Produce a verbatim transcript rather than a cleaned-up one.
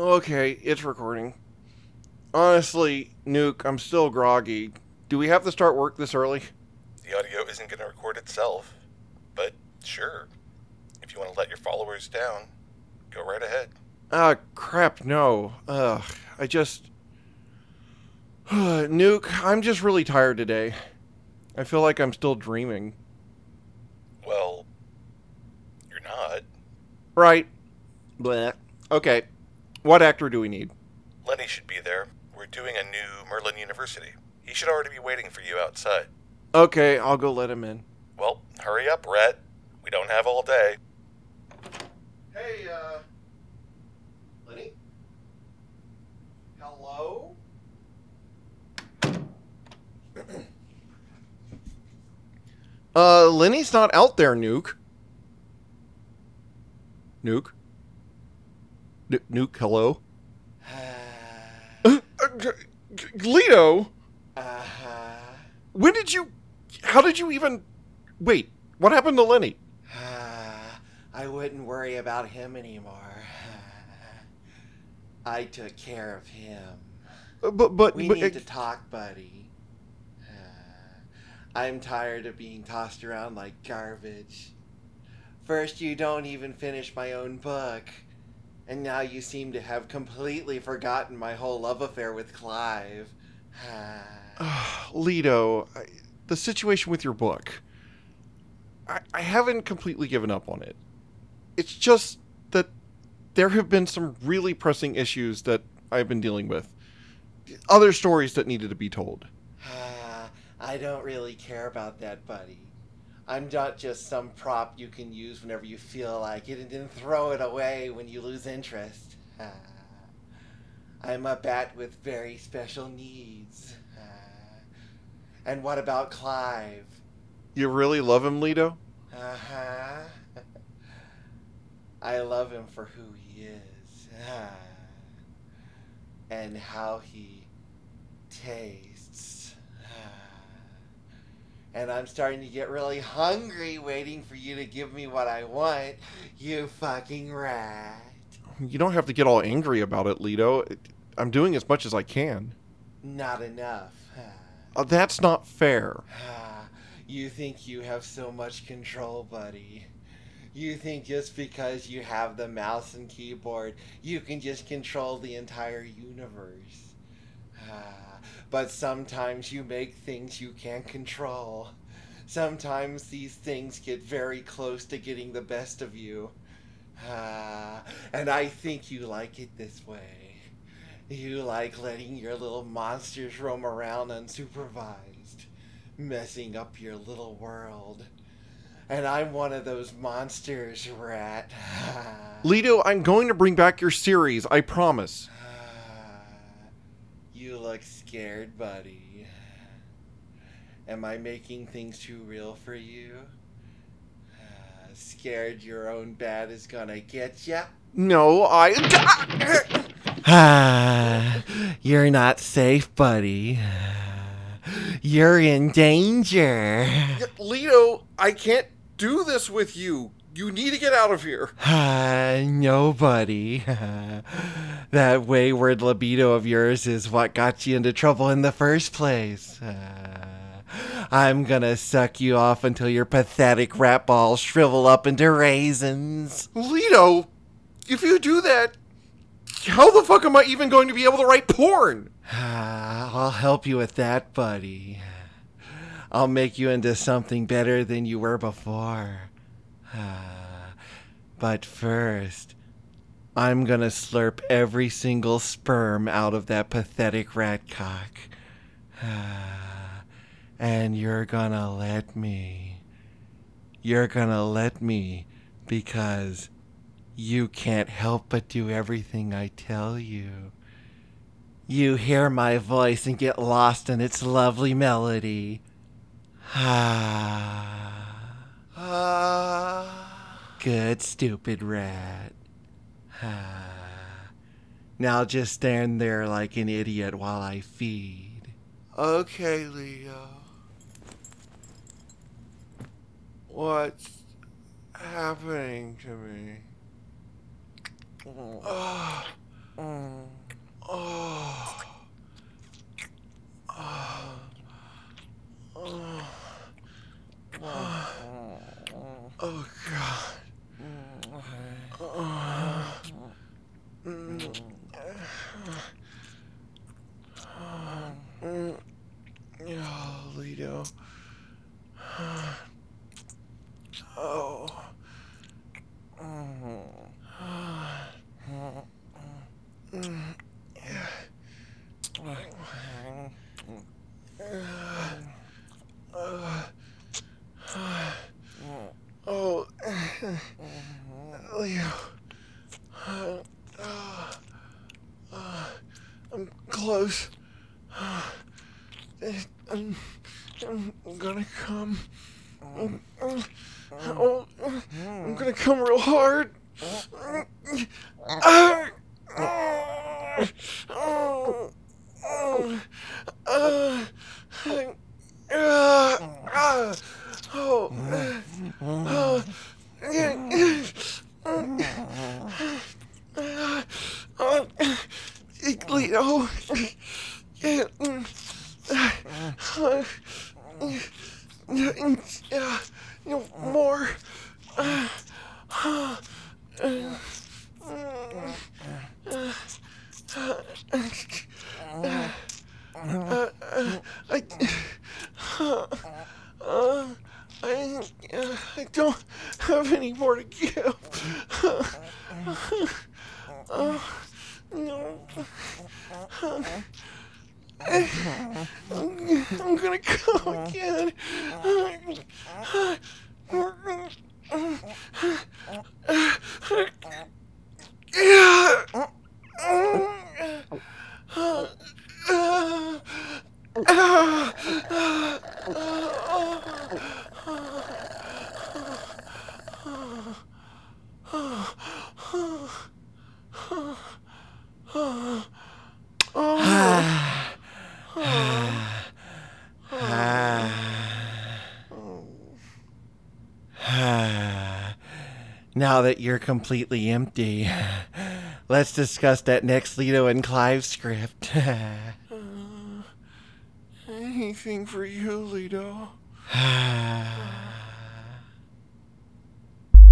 Okay, it's recording. Honestly, Nuke, I'm still groggy. Do we have to start work this early? The audio isn't going to record itself, but sure. If you want to let your followers down, go right ahead. Ah, crap, no. Ugh, I just. Nuke, I'm just really tired today. I feel like I'm still dreaming. Well, you're not. Right. Bleh. Okay, what actor do we need? Lenny should be there. We're doing a new Merlin University. He should already be waiting for you outside. Okay, I'll go let him in. Well, hurry up, Rhett. We don't have all day. Hey, uh. Lenny? Hello? uh, Lenny's not out there, Nuke. Nuke? N- Nuke, hello? Uh, uh, Leo? Uh-huh. When did you... How did you even... Wait, what happened to Lenny? I wouldn't worry about him anymore. I took care of him. Uh, but, but... We but, need uh, to talk, buddy. I'm tired of being tossed around like garbage. First, you don't even finish my own book. And now you seem to have completely forgotten my whole love affair with Clive. uh, Leto, I, the situation with your book... I, I haven't completely given up on it. It's just that there have been some really pressing issues that I've been dealing with. Other stories that needed to be told. I don't really care about that, buddy. I'm not just some prop you can use whenever you feel like it and then throw it away when you lose interest. I'm a bat with very special needs. And what about Clive? You really love him, Leto? Uh-huh. I love him for who he is. And how he tastes. And I'm starting to get really hungry waiting for you to give me what I want, you fucking rat. You don't have to get all angry about it, Leto. I'm doing as much as I can. Not enough. Uh, that's not fair. You think you have so much control, buddy. You think just because you have the mouse and keyboard, you can just control the entire universe. But sometimes you make things you can't control. Sometimes these things get very close to getting the best of you. And I think you like it this way. You like letting your little monsters roam around unsupervised, messing up your little world. And I'm one of those monsters, rat. Leto, I'm going to bring back your series, I promise. You look scared, buddy. Am I making things too real for you? Scared your own bat is gonna get ya? No, I... You're not safe, buddy. You're in danger. Leto, I can't do this with you. You need to get out of here. Nobody. That wayward libido of yours is what got you into trouble in the first place. I'm gonna suck you off until your pathetic rat balls shrivel up into raisins. Leto, if you do that, how the fuck am I even going to be able to write porn? I'll help you with that, buddy. I'll make you into something better than you were before. But first, I'm gonna slurp every single sperm out of that pathetic rat cock. And you're gonna let me. You're gonna let me because you can't help but do everything I tell you. You hear my voice and get lost in its lovely melody. Ah. Good, stupid rat. Now just stand there like an idiot while I feed. Okay, Leo. What's happening to me? Oh. Oh. Oh. Oh. Oh, God. Oh, Lido. Oh. Oh, Leo. I'm close. I'm, I'm gonna come. I'm, oh, I'm gonna come real hard. Leo. Yeah, more. Uh, I, uh, I, uh, I don't have any more to give. Uh, no. I'm gonna come again. Now that you're completely empty, let's discuss that next Leto and Clive script. Anything for you, Lido.